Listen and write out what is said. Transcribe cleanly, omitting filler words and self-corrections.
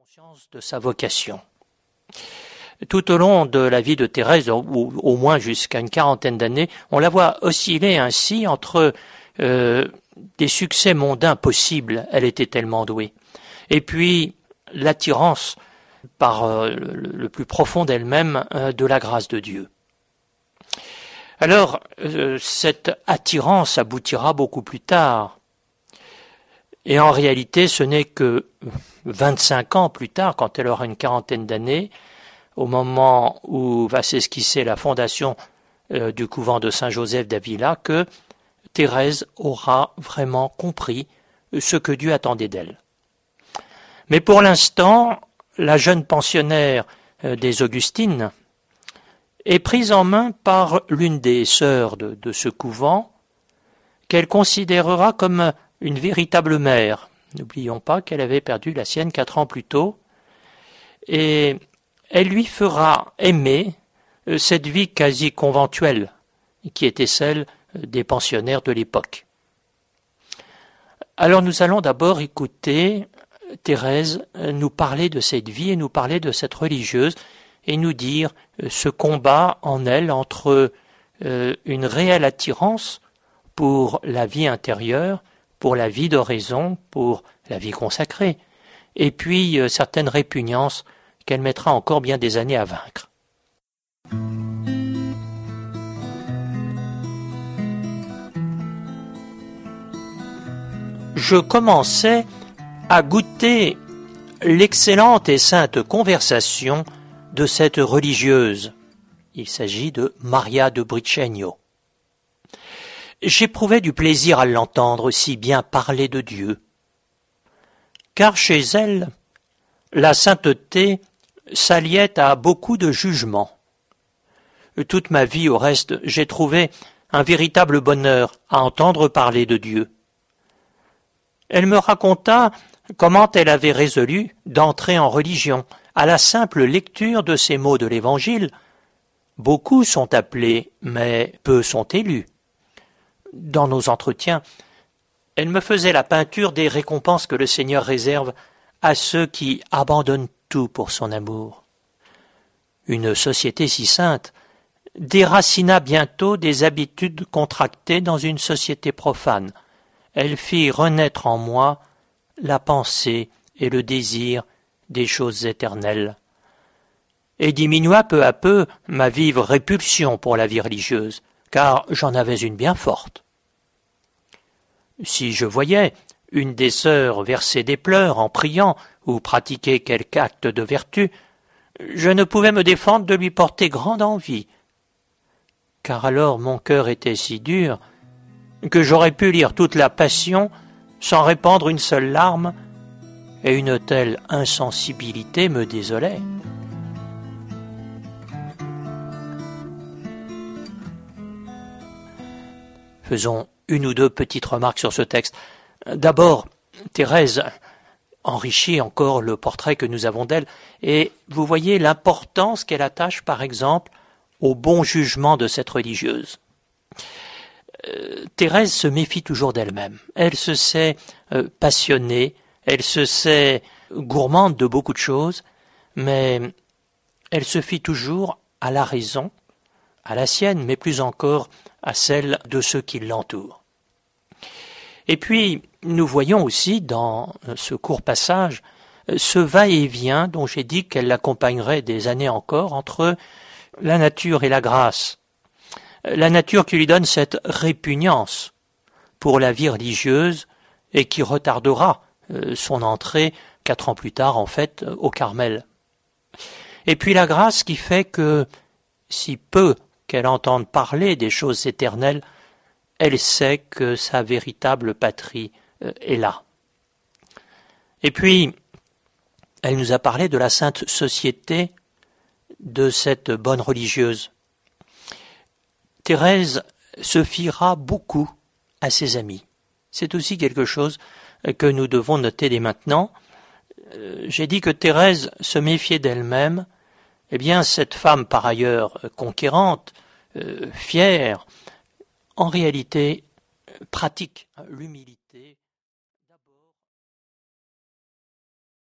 conscience de sa vocation. Tout au long de la vie de Thérèse, ou au moins jusqu'à une quarantaine d'années, on la voit osciller ainsi entre des succès mondains possibles, elle était tellement douée, et puis l'attirance par le plus profond d'elle-même de la grâce de Dieu. Alors, cette attirance aboutira beaucoup plus tard. Et en réalité, ce n'est que 25 ans plus tard, quand elle aura une quarantaine d'années, au moment où va s'esquisser la fondation du couvent de Saint-Joseph d'Avila, que Thérèse aura vraiment compris ce que Dieu attendait d'elle. Mais pour l'instant, la jeune pensionnaire des Augustines est prise en main par l'une des sœurs de ce couvent, qu'elle considérera comme une véritable mère. N'oublions pas qu'elle avait perdu la sienne 4 ans plus tôt, et elle lui fera aimer cette vie quasi conventuelle qui était celle des pensionnaires de l'époque. Alors nous allons d'abord écouter Thérèse nous parler de cette vie et nous parler de cette religieuse et nous dire ce combat en elle entre une réelle attirance pour la vie intérieure, pour la vie d'oraison, pour la vie consacrée, et puis certaines répugnances qu'elle mettra encore bien des années à vaincre. Je commençais à goûter l'excellente et sainte conversation de cette religieuse. Il s'agit de Maria de Briceño. J'éprouvais du plaisir à l'entendre si bien parler de Dieu, car chez elle, la sainteté s'alliait à beaucoup de jugements. Toute ma vie, au reste, j'ai trouvé un véritable bonheur à entendre parler de Dieu. Elle me raconta comment elle avait résolu d'entrer en religion à la simple lecture de ces mots de l'Évangile. Beaucoup sont appelés, mais peu sont élus. Dans nos entretiens, elle me faisait la peinture des récompenses que le Seigneur réserve à ceux qui abandonnent tout pour son amour. Une société si sainte déracina bientôt des habitudes contractées dans une société profane. Elle fit renaître en moi la pensée et le désir des choses éternelles, et diminua peu à peu ma vive répulsion pour la vie religieuse, car j'en avais une bien forte. Si je voyais une des sœurs verser des pleurs en priant ou pratiquer quelque acte de vertu, je ne pouvais me défendre de lui porter grande envie, car alors mon cœur était si dur que j'aurais pu lire toute la Passion sans répandre une seule larme, et une telle insensibilité me désolait. Faisons une ou deux petites remarques sur ce texte. D'abord, Thérèse enrichit encore le portrait que nous avons d'elle, et vous voyez l'importance qu'elle attache, par exemple, au bon jugement de cette religieuse. Thérèse se méfie toujours d'elle-même. Elle se sait passionnée, elle se sait gourmande de beaucoup de choses, mais elle se fie toujours à la raison, à la sienne, mais plus encore à celle de ceux qui l'entourent. Et puis, nous voyons aussi dans ce court passage ce va-et-vient dont j'ai dit qu'elle l'accompagnerait des années encore entre la nature et la grâce. La nature qui lui donne cette répugnance pour la vie religieuse et qui retardera son entrée 4 ans plus tard, en fait, au Carmel. Et puis la grâce qui fait que, si peu qu'elle entende parler des choses éternelles, elle sait que sa véritable patrie est là. Et puis, elle nous a parlé de la sainte société de cette bonne religieuse. Thérèse se fiera beaucoup à ses amis. C'est aussi quelque chose que nous devons noter dès maintenant. J'ai dit que Thérèse se méfiait d'elle-même. Eh bien, cette femme, par ailleurs conquérante, fière, en réalité pratique l'humilité.